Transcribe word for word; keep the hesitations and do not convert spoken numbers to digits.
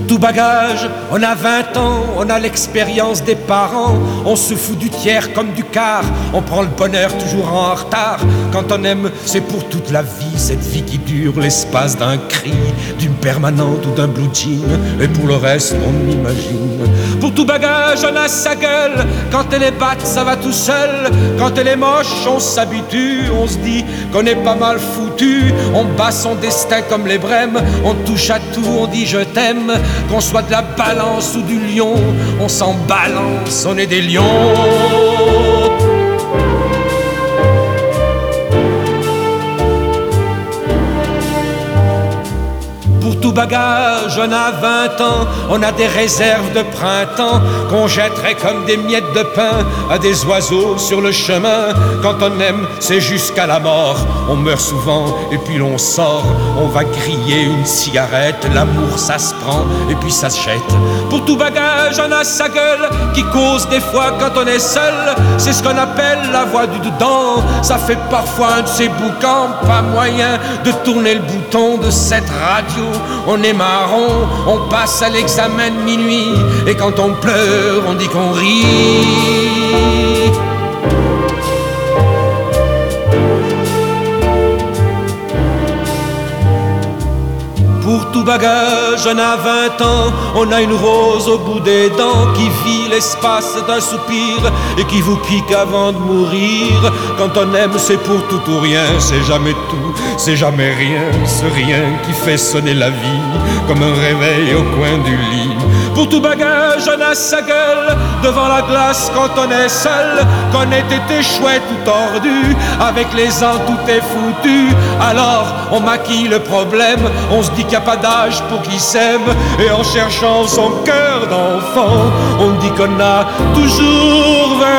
Pour tout bagage, on a vingt ans, on a l'expérience des parents. On se fout du tiers comme du quart, on prend le bonheur toujours en retard. Quand on aime, c'est pour toute la vie, cette vie qui dure l'espace d'un cri, d'une permanente ou d'un blue jean. Et pour le reste, on imagine. Pour tout bagage, on a sa gueule. Quand elle est batte, ça va tout seul. Quand elle est moche, on s'habitue. On se dit qu'on est pas mal foutu. On bat son destin comme les brèmes. On touche à tout, on dit je t'aime. Qu'on soit de la balance ou du lion, on s'en balance, on est des lions. Pour tout bagage, on a vingt ans, on a des réserves de printemps qu'on jetterait comme des miettes de pain à des oiseaux sur le chemin. Quand on aime, c'est jusqu'à la mort. On meurt souvent et puis l'on sort. On va griller une cigarette, l'amour ça se prend et puis ça se jette. Pour tout bagage, on a sa gueule qui cause des fois quand on est seul. C'est ce qu'on appelle la voix du dedans. Ça fait parfois un de ces boucans, pas moyen de tourner le bouton de cette radio. On est marron, on passe à l'examen de minuit. Et quand on pleure, on dit qu'on rit. Pour tout bagage, on a vingt ans, on a une rose au bout des dents qui vit l'espace d'un soupir et qui vous pique avant de mourir. Quand on aime, c'est pour tout ou rien, c'est jamais tout, c'est jamais rien, ce rien qui fait sonner la vie comme un réveil au coin du lit. Pour tout bagage, on a sa gueule devant la glace quand on est seul, qu'on ait été chouette ou tordu, avec les ans tout est foutu. Alors on maquille le problème, on se dit qu'il n'y a pas d'âge pour qui s'aime, et en cherchant son cœur d'enfant, on dit qu'on a toujours vingt